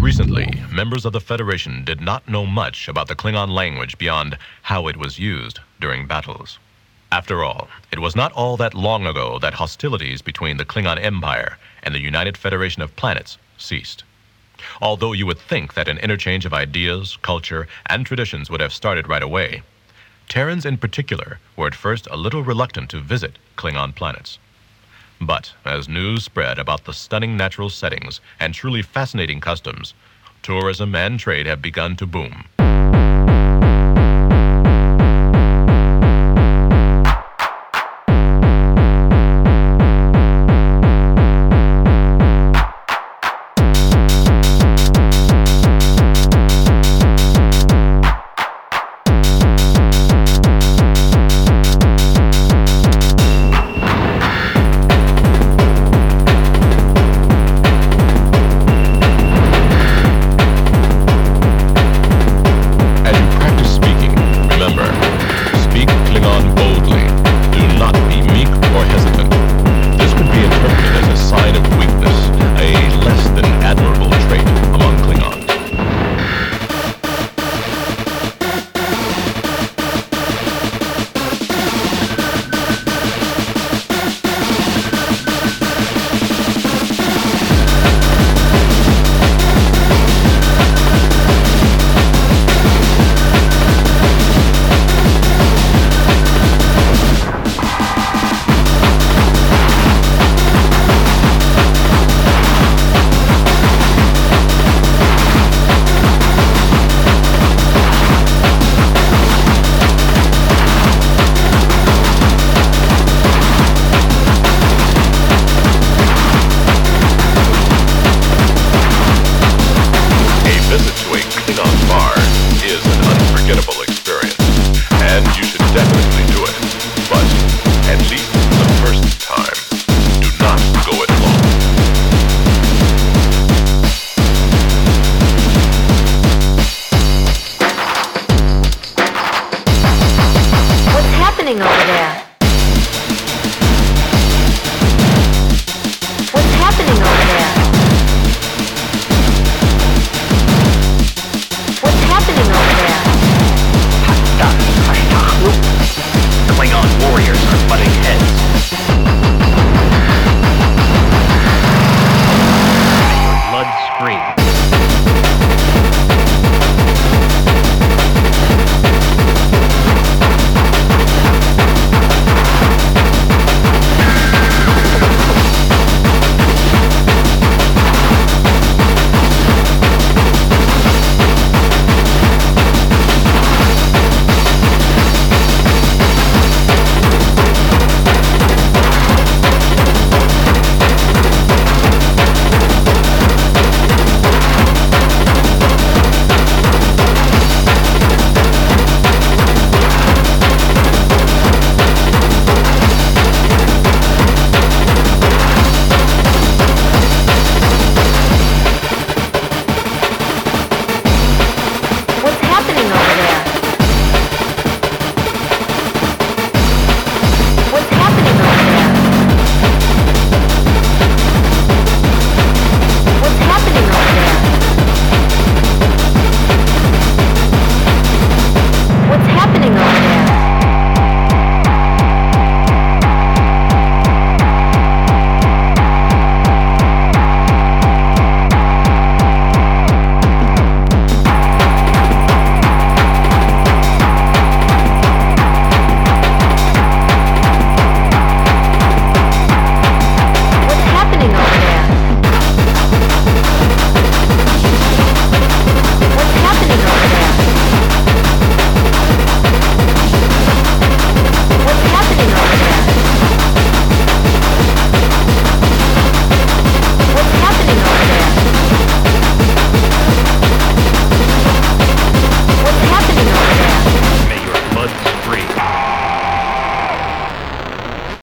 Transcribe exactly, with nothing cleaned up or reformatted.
recently, members of the Federation did not know much about the Klingon language beyond how it was used during battles. After all, it was not all that long ago that hostilities between the Klingon Empire and the United Federation of Planets ceased. Although you would think that an interchange of ideas, culture, and traditions would have started right away, Terrans in particular were at first a little reluctant to visit Klingon planets. But as news spread about the stunning natural settings and truly fascinating customs, tourism and trade have begun to boom.